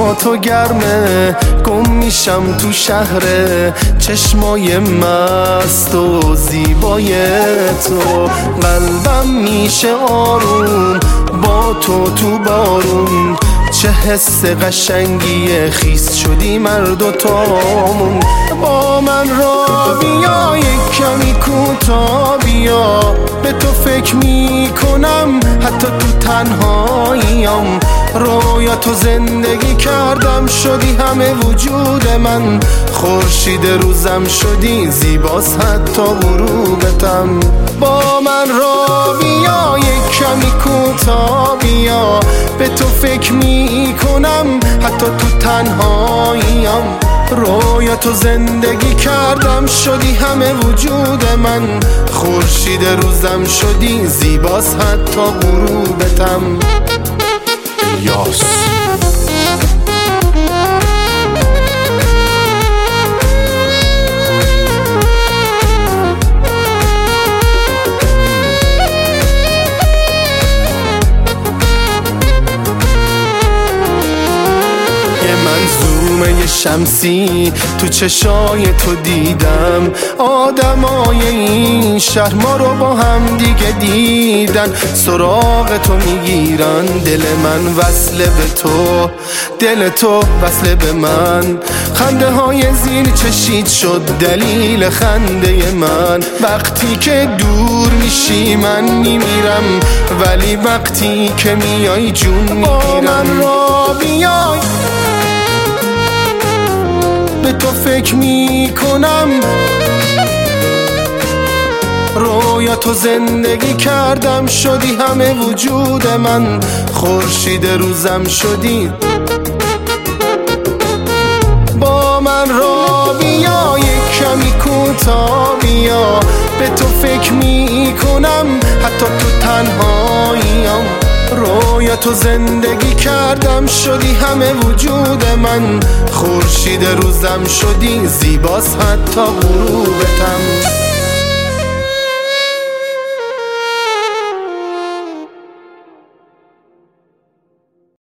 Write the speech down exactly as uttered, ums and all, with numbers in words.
با تو گرمه، گم میشم تو شهر چشمای مست و زیبای تو. قلبم میشه آروم با تو تو بارون، چه حس قشنگی خیس شدی مرد و تامون. با من را بیا یک کمی کوتا بیا، به تو فکر میکنم حتی تو تنهاییم. رویا تو زندگی کردم شدی همه وجود من، خورشید روزم شدی زیباست حتی غروبتم. با من را بیا یک کمی کوتا بیا، به تو فکر میکنم حتی تو تنهاییم. رویا تو زندگی کردم شدی همه وجود من، خورشید روزم شدی زیباست حتی غروبتم. الیاس منظومه شمسی تو چشای تو دیدم، آدمای این شهر ما رو با هم دیگه دیدن. سراغ تو میگیرن دل من وصله به تو، دل تو وصله به من. خنده های زیر چشید شد دلیل خنده من. وقتی که دور میشی من میمیرم، ولی وقتی که میای جون میگیرم. با من را بیای به تو فکر میکنم، رویا تو زندگی کردم شدی همه وجود من، خورشید روزم شدی. با من را بیا یک کمی کوتا بیا، به تو فکر میکنم حتی تو تنهاییم. رویا تو زندگی کردم شدی همه وجود من، خورشید روزم شدی زیباست حتی غروبتم.